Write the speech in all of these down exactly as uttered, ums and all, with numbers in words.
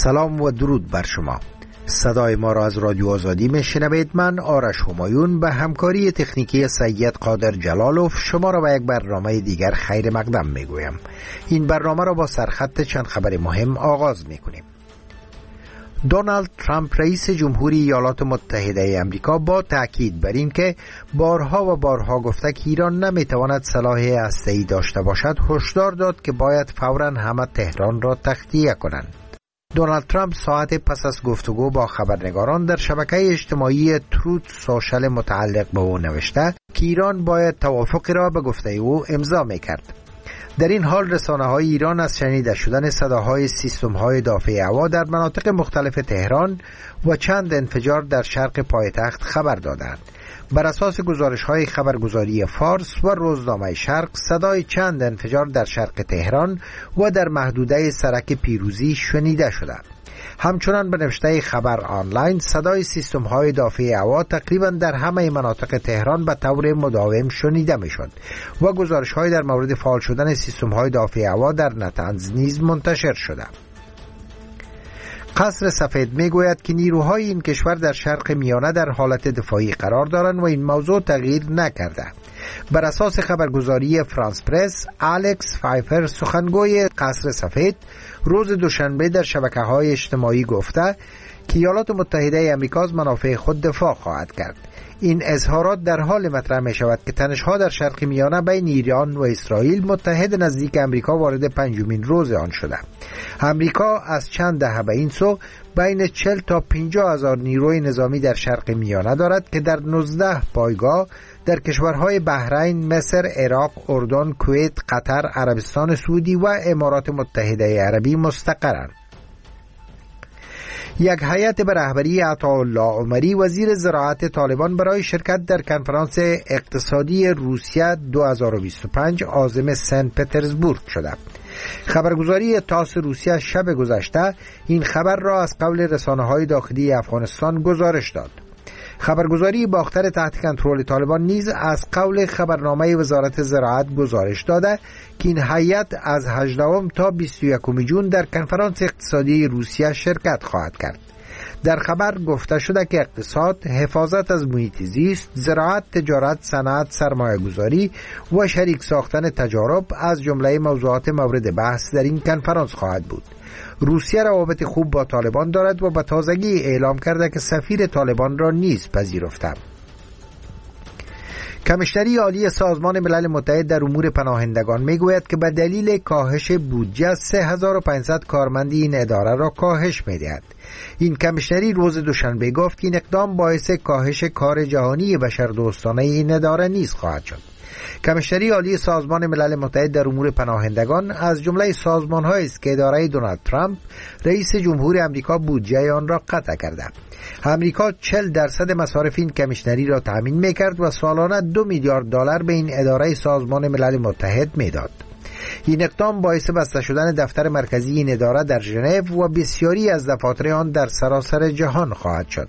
سلام و درود بر شما. صدای ما را از رادیو آزادی میشنوید. من آرش همایون به همکاری تکنیکی سید قادر جلالوف شما را به یک برنامه دیگر خیر مقدم میگویم. این برنامه را با سرخط چند خبر مهم آغاز میکنیم. دونالد ترامپ رئیس جمهوری ایالات متحده آمریکا با تاکید بر این که بارها و بارها گفته که ایران نمیتواند سلاح هسته‌ای داشته باشد، هشدار داد که باید فوراً همه تهران را تخلیه کنند. دونالد ترامپ ساعت پس از گفتگو با خبرنگاران در شبکه اجتماعی تروت سوشل متعلق به او نوشته که ایران باید توافقی را به گفته او امضا میکرد. در این حال رسانه‌های ایران از شنیده شدن صداهای سیستم‌های دافع هوا در مناطق مختلف تهران و چند انفجار در شرق پایتخت خبر دادند. بر اساس گزارش‌های خبرگزاری فارس و روزنامه شرق، صدای چند انفجار در شرق تهران و در محدوده سرک پیروزی شنیده شده. همچنان به نوشته خبر آنلاین، صدای سیستم‌های دافع هوا تقریبا در همه مناطق تهران به طور مداوم شنیده می‌شد و گزارش‌های در مورد فعال شدن سیستم‌های دافع هوا در نطنز نیز منتشر شده. قصر سفید میگوید که نیروهای این کشور در شرق میانه در حالت دفاعی قرار دارند و این موضوع تغییر نکرده. بر اساس خبرگزاری فرانس پرس، الکس فایفر سخنگوی قصر سفید روز دوشنبه در شبکه‌های اجتماعی گفته که ایالات متحده آمریکا از منافع خود دفاع خواهد کرد. این اظهارات در حال مطرح می شود که تنش‌ها در شرق میانه بین ایران و اسرائیل متحد نزدیک آمریکا وارد پنجمین روز آن شده. آمریکا از چند دهه به این سو بین چهل تا پنجاه هزار نیروی نظامی در شرق میانه دارد که در نوزده پایگاه در کشورهای بحرین، مصر، عراق، اردن، کویت، قطر، عربستان سعودی و امارات متحده عربی مستقرند. یک هیئت به رهبری عطاالله عمری وزیر زراعت طالبان برای شرکت در کنفرانس اقتصادی روسیه دو هزار و بیست و پنج عازم سن پترزبورگ شده. خبرگزاری تاس روسیه شب گذشته این خبر را از قول رسانه‌های داخلی افغانستان گزارش داد. خبرگزاری باختر تحت کنترل طالبان نیز از قول خبرنامه وزارت زراعت گزارش داده که این هیئت از هجدهم تا بیست و یکم جون در کنفرانس اقتصادی روسیه شرکت خواهد کرد. در خبر گفته شده که اقتصاد، حفاظت از محیط زیست، زراعت، تجارت، صنعت، سرمایه‌گذاری و شریک ساختن تجارب از جمله موضوعات مورد بحث در این کنفرانس خواهد بود. روسیه روابط خوب با طالبان دارد و به تازگی اعلام کرده که سفیر طالبان را نیز پذیرفته. کمیشنری عالی سازمان ملل متحد در امور پناهندگان میگوید که به دلیل کاهش بودجه سه هزار و پانصد کارمندی این اداره را کاهش میدهد. این کمیشنری روز دوشنبه گفت که این اقدام باعث کاهش کار جهانی بشردوستانه این اداره نیز خواهد شد. کمیشنری عالی سازمان ملل متحد در امور پناهندگان از جمله سازمان‌هایی است که اداره دونالد ترامپ رئیس جمهور آمریکا بودجه آن را قطع کرده. آمریکا چهل درصد مصارف این کمیشنری را تامین می‌کرد و سالانه دو میلیارد دلار به این اداره سازمان ملل متحد می‌داد. این اقدام باعث بسته شدن دفتر مرکزی این اداره در ژنو و بسیاری از دفاتر آن در سراسر جهان خواهد شد.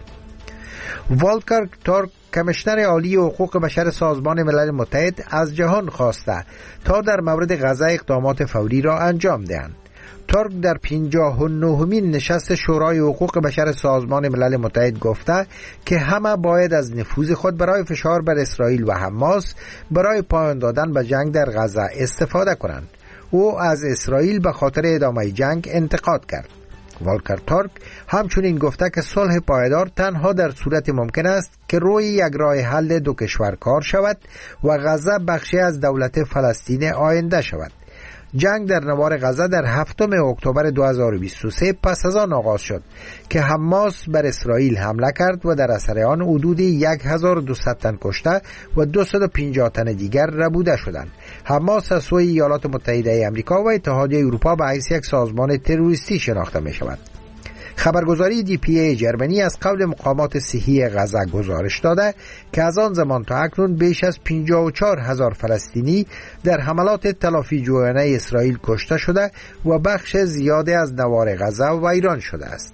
والکر تورک کمیشنر عالی حقوق بشر سازمان ملل متحد از جهان خواسته تا در مورد غزه اقدامات فوری را انجام دهند. تورک در پنجاه و نهمین نشست شورای حقوق بشر سازمان ملل متحد گفته که همه باید از نفوذ خود برای فشار بر اسرائیل و حماس برای پایان دادن به جنگ در غزه استفاده کنند. او از اسرائیل به خاطر ادامه جنگ انتقاد کرد. والکر تورک همچنین گفته که صلح پایدار تنها در صورت ممکن است که روی یک راه حل دو کشور کار شود و غزه بخشی از دولت فلسطین آینده شود. جنگ در نوار غزه در هفتم اکتبر دو هزار و بیست و سه پس از آن آغاز شد که حماس بر اسرائیل حمله کرد و در اثر آن حدود هزار و دویست تن کشته و دویست و پنجاه تن دیگر ربوده شدند. حماس از سوی ایالات متحده آمریکا و اتحادیه اروپا به حیث یک سازمان تروریستی شناخته می شود. خبرگزاری دی پی ای جرمنی از قول مقامات صحی غزه گزارش داده که از آن زمان تا اکنون بیش از پنجاه و چهار هزار فلسطینی در حملات تلافی جویانه اسرائیل کشته شده و بخش زیادی از نوار غزه ویران شده است.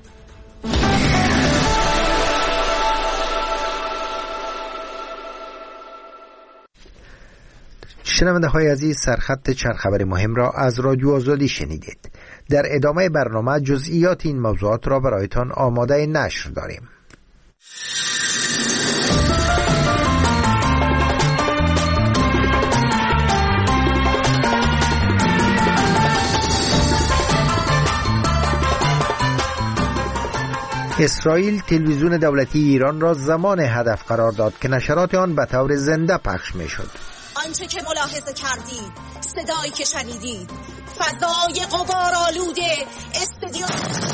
شنونده های عزیز، سرخط چند خبر مهم را از رادیو آزادی شنیدید. در ادامه برنامه جزئیات این موضوعات را برایتان آماده نشر داریم. اسرائیل تلویزیون دولتی ایران را زمان هدف قرار داد که نشرات آن به طور زنده پخش می شد. آنچه که ملاحظه کردید، صدایی که شنیدید، فضای غبارآلوده استودیو.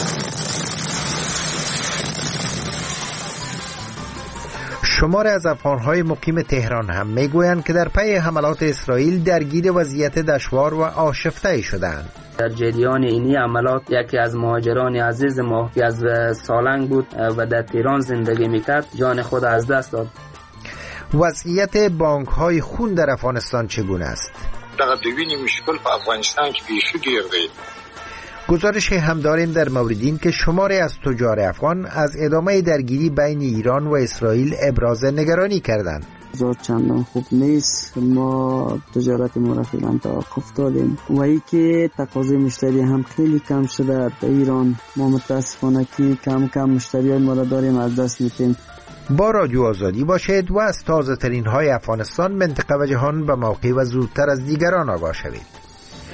شمار از افغان‌های مقیم تهران هم میگویند که در پی حملات اسرائیل درگیر وضعیت دشوار و آشفته شدند. در جریان اینی عملات یکی از مهاجران عزیز ما که از سالنگ بود و در تهران زندگی میکرد جان خود از دست داد. وضعیت بانک‌های خون در افغانستان چگونه است؟ دغه د وینې مشکل په افغانستان کې پیښ ډیر دی. گزارش هم داریم در مورد این که شماری از تجار افغان از ادامه درگیری بین ایران و اسرائیل ابراز نگرانی کردند. بازار چندان خوب نیست، ما تجارت ما را فعلا توقف دادیم و ای که تقاضای مشتری هم خیلی کم شده در ایران. ما متاسفانه که کم کم مشتری ما را داریم از دست میتیم. با رادیو آزادی باشید و از تازه ترین های افغانستان، منطقه و جهان به موقع و زودتر از دیگران آگاه شوید.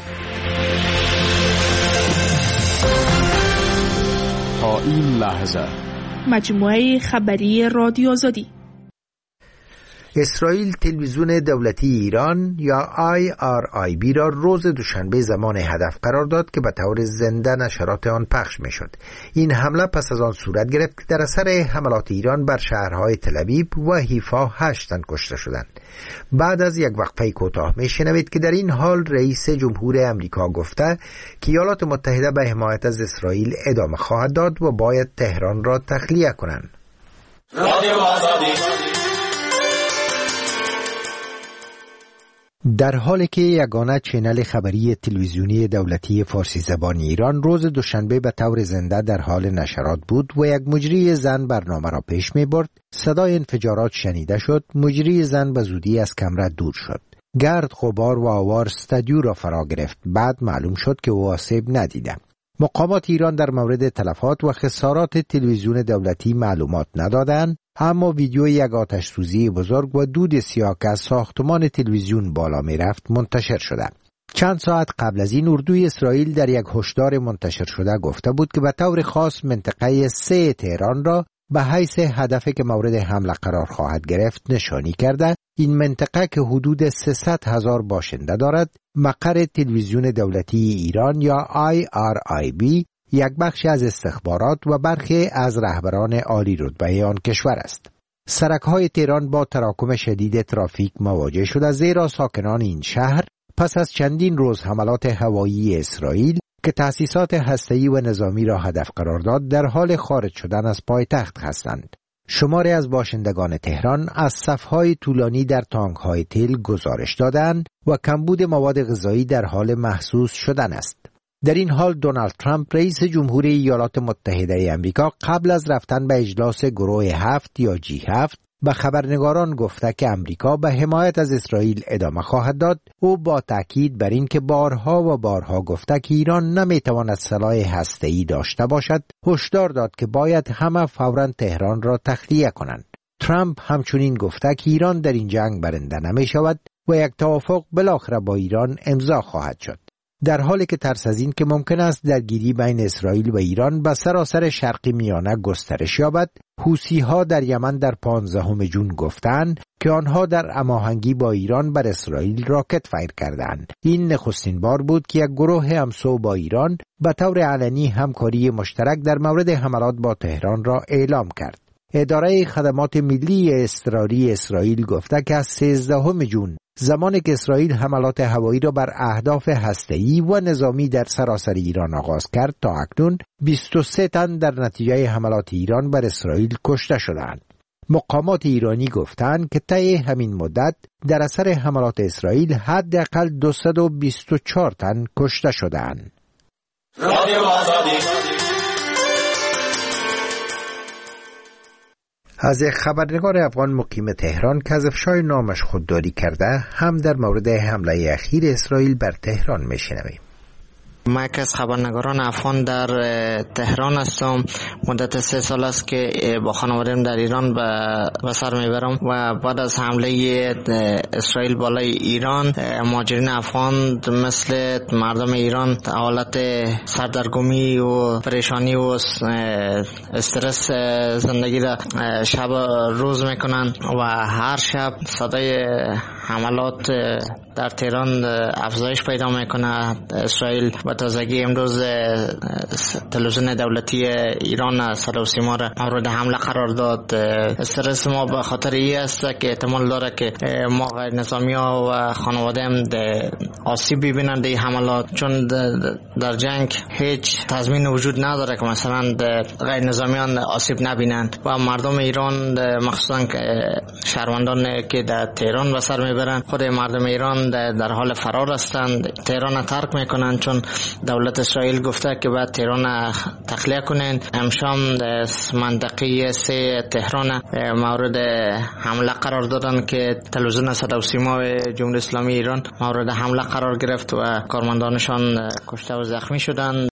تا این لحظه مجموعه خبری رادیو آزادی. اسرائیل تلویزیون دولتی ایران یا آی آر آی بی را روز دوشنبه زمان هدف قرار داد که به طور زنده نشرات آن پخش می شد. این حمله پس از آن صورت گرفت که در اثر حملات ایران بر شهرهای تل‌آویو و حیفا هشت تن کشته شدند. بعد از یک وقفه کوتاه می شنوید که در این حال رئیس جمهور امریکا گفته که ایالات متحده به حمایت از اسرائیل ادامه خواهد داد و باید تهران را تخلیه کنند. رادیو آزادی. در حالی که یگانه چینل خبری تلویزیونی دولتی فارسی زبان ایران روز دوشنبه به طور زنده در حال نشرات بود و یک مجری زن برنامه را پیش می برد، صدای انفجارات شنیده شد. مجری زن به زودی از کمره دور شد. گرد، غبار و آوار استودیو را فرا گرفت. بعد معلوم شد که او آسیب ندیده. مقامات ایران در مورد تلفات و خسارات تلویزیون دولتی معلومات ندادند، اما ویدیو یک آتش سوزی بزرگ و دود سیاه که از ساختمان تلویزیون بالا می رفت منتشر شده. چند ساعت قبل از این اردوی اسرائیل در یک هشدار منتشر شده گفته بود که به طور خاص منطقه سه تهران را به حیث هدفی که مورد حمله قرار خواهد گرفت نشانی کرده. این منطقه که حدود سیصد هزار باشنده دارد، مقر تلویزیون دولتی ایران یا آی آر آی بی، یک بخش از استخبارات و برخی از رهبران عالی رتبه آن کشور است. سرک‌های تهران با تراکم شدید ترافیک مواجه شده، زیرا ساکنان این شهر پس از چندین روز حملات هوایی اسرائیل که تأسیسات هسته‌ای و نظامی را هدف قرار داد در حال خارج شدن از پایتخت هستند. شماری از باشندگان تهران از صف‌های طولانی در تانک‌های تیل گزارش دادند و کمبود مواد غذایی در حال محسوس شدن است. در این حال دونالد ترامپ رئیس جمهوری ایالات متحده آمریکا قبل از رفتن به اجلاس گروه هفت یا جی هفت به خبرنگاران گفته که آمریکا به حمایت از اسرائیل ادامه خواهد داد. او با تاکید بر این که بارها و بارها گفته که ایران نمیتواند سلاح هسته‌ای داشته باشد، هشدار داد که باید همه فوراً تهران را تخلیه کنند. ترامپ همچنین گفته که ایران در این جنگ برنده نمی شود و یک توافق بالاخره با ایران امضا خواهد شد. در حالی که ترس از این که ممکن است درگیری بین اسرائیل و ایران به سراسر شرق میانه گسترش یابد، حوثی‌ها در یمن در پانزدهم ژوئن گفتند که آنها در هماهنگی با ایران بر اسرائیل راکت فایر کردند. این نخستین بار بود که یک گروه همسو با ایران به طور علنی همکاری مشترک در مورد حملات با تهران را اعلام کرد. اداره خدمات ملی اضطراری اسرائیل گفته که از سیزدهم ژوئن، زمانی که اسرائیل حملات هوایی را بر اهداف هسته‌ای و نظامی در سراسر ایران آغاز کرد، تا اکنون بیست و سه تن در نتیجه حملات ایران بر اسرائیل کشته شدند. مقامات ایرانی گفتند که طی همین مدت در اثر حملات اسرائیل حداقل دویست و بیست و چهار تن کشته شدند. رادیو آزادی. از یک خبرنگار افغان مقیم تهران که از افشای نامش خودداری کرده هم در مورد حمله اخیر اسرائیل بر تهران میشنویم. من یکی از خبرنگاران افغان در تهران هستم. مدت سه سال است که با خانواده‌ام در ایران به سر میبرم و بعد از حمله اسرائیل بالای ایران، مهاجرین افغان مثل مردم ایران حالت سردرگمی و پریشانی و استرس زندگی را شب روز میکنن و هر شب صدای حملات در تهران افزایش پیدا میکنه. اسرائیل و تازگی امروز تلویزیون دولتی ایران صدا و سیما را مورد حمله قرار داد. استرس ما به خاطر این است که احتمال داره که ما غیر نظامی ها و خانواده هم آسیب ببینند این حملات، چون در جنگ هیچ تضمین وجود نداره که مثلا غیر نظامیان آسیب نبینند و مردم ایران مخصوصا شهروندان که در تهران به سر میبرند، خود مردم ایران در حال فرار هستند، تهران ترک میکنند، چون دولت اسرائیل گفته که باید تهران تخلیه کنند. امشام منطقه سه تهران مورد حمله قرار دادن که تلویزیون صدا و سیما جمهوری اسلامی ایران مورد حمله قرار گرفت و کارمندانشان کشته و زخمی شدند.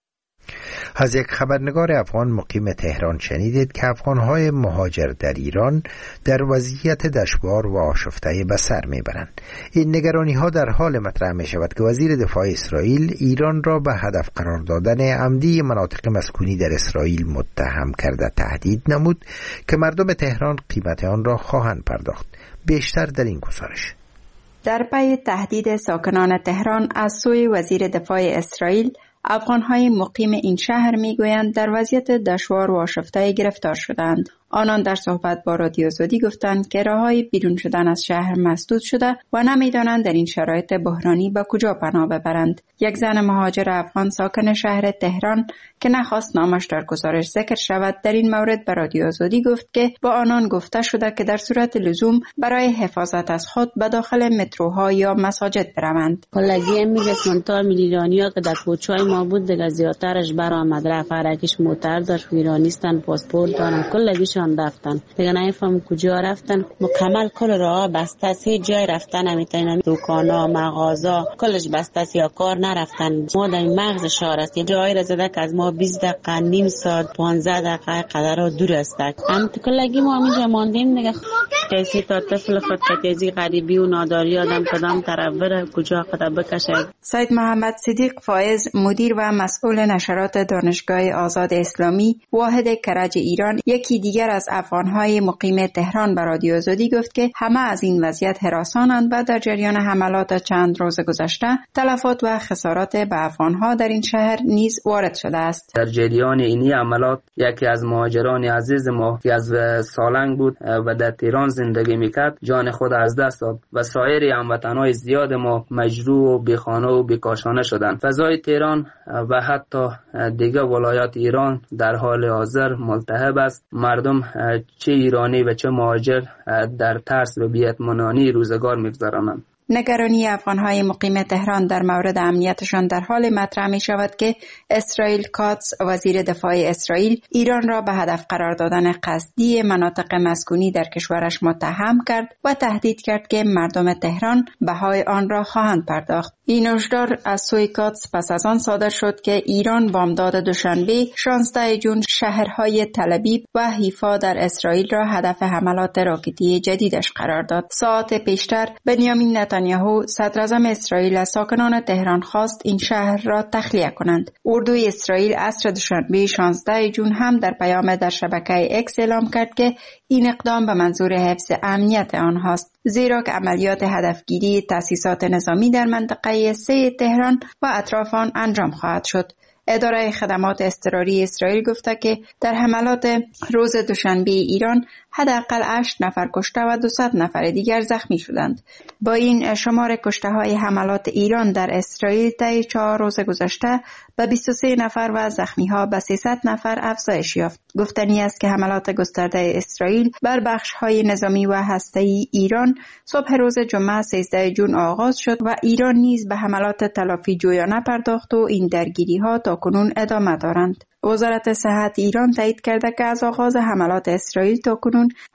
از یک خبرنگار افغان مقیم تهران شنیدید که افغانهای مهاجر در ایران در وضعیت دشوار و آشفته به سر میبرند. این نگرانی ها در حال مطرح می شود که وزیر دفاع اسرائیل ایران را به هدف قرار دادن عمدی مناطق مسکونی در اسرائیل متهم کرده تهدید نمود که مردم تهران قیمت آن را خواهند پرداخت. بیشتر در این گزارش. در پی تهدید ساکنان تهران از سوی وزیر دفاع اسرائیل، افغان‌های مقیم این شهر می‌گویند در وضعیت دشوار و آشفته گرفتار شدند. آنان در صحبت با رادیو آزادی گفتند که راه‌های بیرون شدن از شهر مسدود شده و نمی‌دانند در این شرایط بحرانی به کجا پناه ببرند. یک زن مهاجر افغان ساکن شهر تهران که نخواست نامش در گزارش ذکر شود، در این مورد به رادیو آزادی گفت که با آنان گفته شده که در صورت لزوم برای حفاظت از خود به داخل متروها یا مساجد بروند. کلگی میگه سنتار میلیونیا که در کوچه‌های ما بود دیگه زیادترش برآمد، رفت هرکیش موتر داشت، ایرانیستان، پاسپورت دارن، کلگیشان رفتن دیگه نمیفهم کجا رفتن. مکمل کل راه بسته است، هیچ جای رفتن نمیتونن، دکانا، مغازا کلش بسته است یا کار نرفتن. ما در مغز شهر است، یه جایی را زده که از ما بیست دقیقه، نیم ساعت، پانزده دقیقه قدر دور است. هم کلگی ما همینجا ماندیم دیگه. کسی تا طفل خود کتیزی غریبی و ناداری آدم کدام طرف بره کجا خدا بکشه. سید محمد صدیق فایز، مدیر و مسئول نشرات دانشگاه آزاد اسلامی واحد کرج ایران، یکی دیگر از افغان‌های مقیم تهران به رادیو آزادی گفت که همه از این وضعیت هراسانند و در جریان حملات چند روز گذشته تلفات و خسارات به افغان‌ها در این شهر نیز وارد شده است. در جریان اینی حملات یکی از مهاجران عزیز ما که از سالنگ بود و در تهران زندگی میکرد جان خود از دست داد و سایر هموطنان زیاد ما مجروح و بیخانه و بیکاشانه شدند. فضای تهران و حتی دیگر ولایات ایران در حال حاضر ملتهب است. مردم چه ایرانی و چه مهاجر در ترس و بی‌اطمینانی روزگار می‌گذرانند. نگرانی افغان‌های مقیم تهران در مورد امنیتشان در حال مطرح می شود که اسرائیل کاتس، وزیر دفاع اسرائیل، ایران را به هدف قرار دادن قصدی مناطق مسکونی در کشورش متهم کرد و تهدید کرد که مردم تهران بهای آن را خواهند پرداخت. این هشدار از سوی کاتس پس از آن صادر شد که ایران بامداد دوشنبه شانزده ژوئن شهرهای تل‌آبیب و حیفا در اسرائیل را هدف حملات راکتی جدیدش قرار داد. ساعت پیشتر بنیامین نتانیاهو صدر اعظم اسرائیل از ساکنان تهران خواست این شهر را تخلیه کنند. اردوی اسرائیل عصر دوشنبه شانزده ژوئن هم در پیام در شبکه اکس اعلام کرد که این اقدام به منظور حفظ امنیت آنهاست، زیرا که عملیات هدفگیری تأسیسات نظامی در منطقه سه تهران و اطراف آن انجام خواهد شد. اداره خدمات اضطراری اسرائیل گفته که در حملات روز دوشنبه ایران حداقل هشت نفر کشته و دویست نفر دیگر زخمی شدند. با این شمار کشته های حملات ایران در اسرائیل طی چهار روز گذشته به بیست و سه نفر و زخمی ها به سیصد نفر افزایش یافت. گفتنی است که حملات گسترده اسرائیل بر بخش های نظامی و هسته‌ای ایران صبح روز جمعه سیزده ژوئن آغاز شد و ایران نیز به حملات تلافی جویانه پرداخت و این درگیری ها تا کنون ادامه دارند. وزارت صحت ایران تایید کرده که از آغاز حملات اسرائیل تا کنون